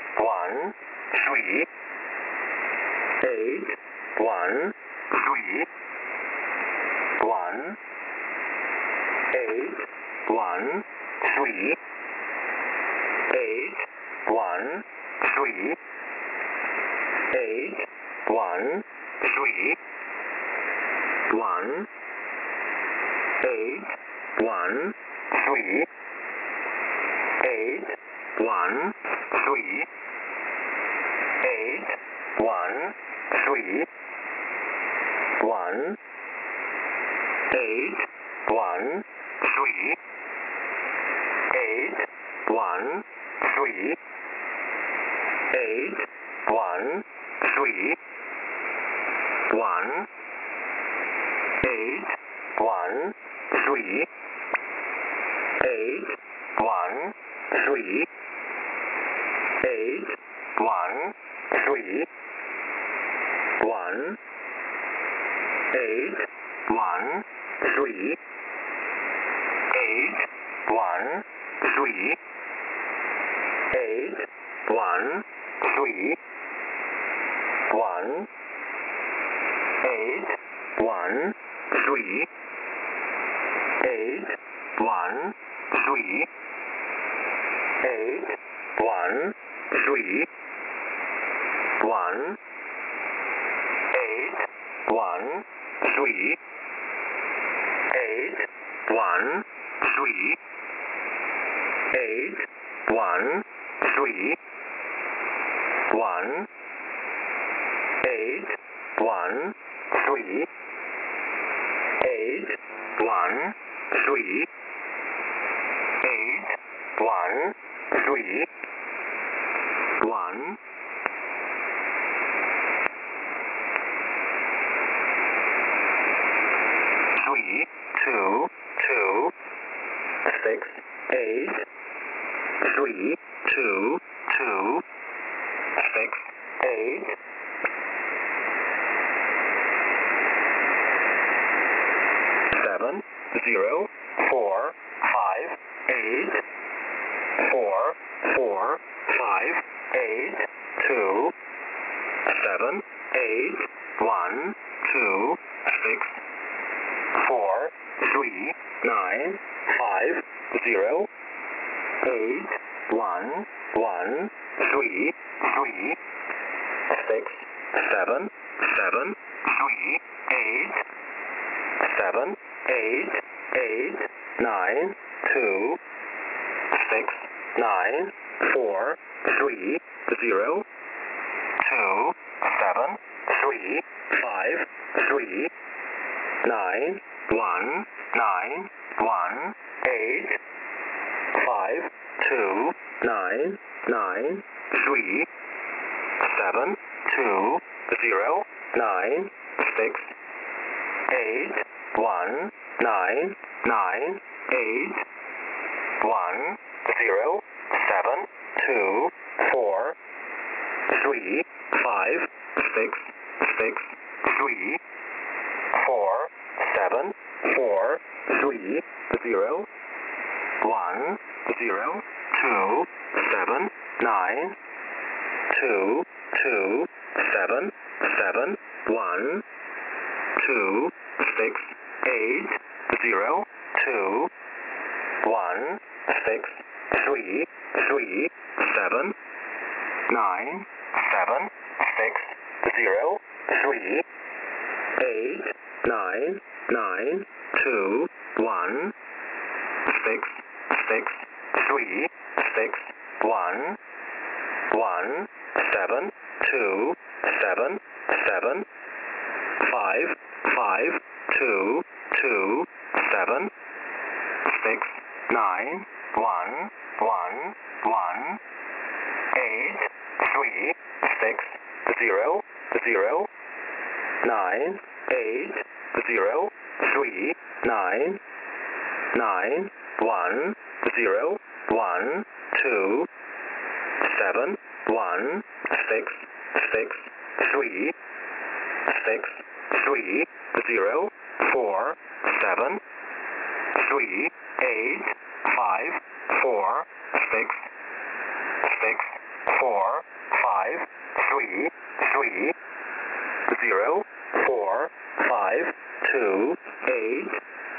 1 3 8 1 3 1 8 1 3 8 1 3 8 1 3 1 8 1 3 8 1 3 8 1 3 1 8 1 3 8 1 3 8 1 3 1 8 1 3 8 1 3 8 1 3 1 8 1 3 8 1 3 8 1 3 1 8 1 3 8 1 3 8 1 3 1 8 1 3 8 1 3 8 1 3 1 8 1 3 8 1 3 8 1 3 1 3 2 2 6 8 3 2 2 6 8 7 0 4 5 8 4 4 5 8 2 7 8 1 2 6 4 3 9 5 0 8 1 1 3 3 6 7 7 3 8 7 8 8 9 2 6 9 4 3 0 2 7 3 5 3 9 1 9 1 8 5 2 9 9 3 7 2 0 9 6 8 1 9 9 8 1 0 7 2 4 3 5 6 6 3 4 7 4 3 0 1 0 2 7 9 2 2 7 7 1 2 6 8 0 2 1 6 3 3 7 9 7 6 0 3 8 9 9 2 1 6 6 3 6 1 1 7 2 7 7 5 5 2 2 7 6 9 1 1 1 8 3 6 0 0 9 8 0 3 9 9 1 0 1 2 7 1 6 6 3 6 3 0 4 7 3 8 5 4 6 6 4 3, 3, 0, 4, 5, 2, 8,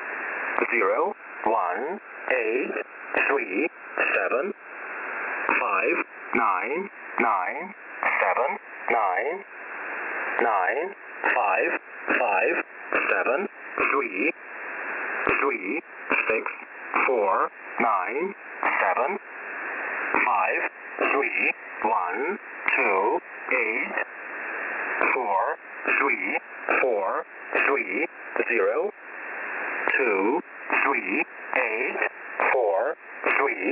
0, 1, 8, 3, 7, 5, 9, 9, 7, 9, 9, 5, 5, 7, 3, 3, 6, 4, 9, 7, 5, 3, 1, 2, 8, 4, 3, 4, 3, 0, 2, 3, 8, 4, 3,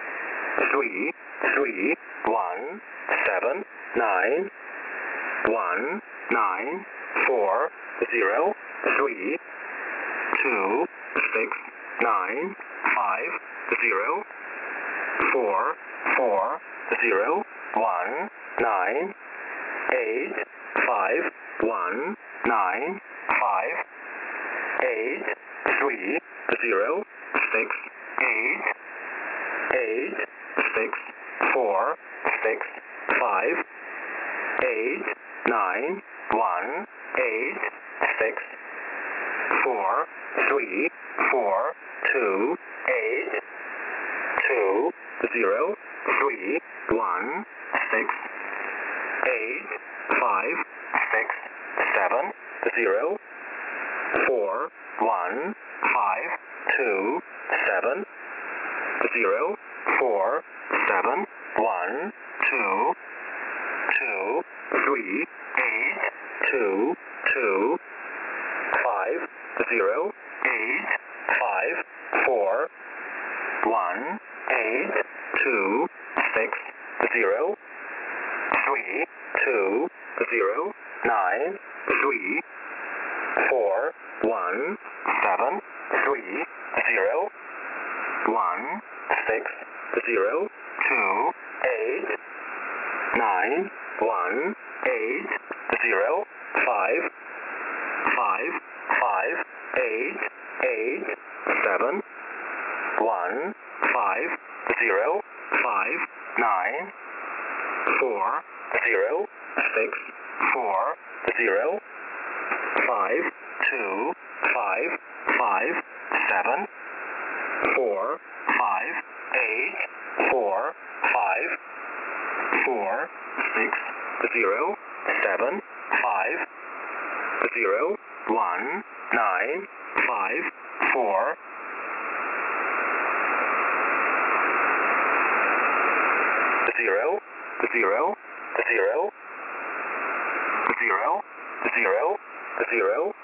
3, 3, 1, 7, 9, 1, 9, 4, 0, 3, 2, 6, 9, 5, 0, 4, 4, 0, 1, 9, 8, 5, 1, 9, 5, 8, 3, 0, 6, 8, 8, 6, 4, 6, 5, 8, 9, 1, 8, 6, 4, 3, 4, 2, 8, 2, 0, 3, 1, 6, 8, 5, 6, 7, 0, 4, 1, 5, 2, 7, 0, 4, 7, 1, 2, 2, 3, 8, 2, 2, 5, 0, 8, 5, 4, 1, 8, 2, 6, 0, 3, 2, 0, 9, 3, 4, 1, 7, 3, 0, 1, 6, 0, 2, 8, 9, 1, 8, 0, 5, 5, 5, 8, 8, 7, 1, 5, 0, 5, 9, 4, 0, 6, 4, 0, 5, 2, 5, 5, 7, 4, 5, 8, 4, 5, 4, 6, 0, 7, 5, 0, 1, 9, 5, 4, 0, 0, 0, 0, 0, 0,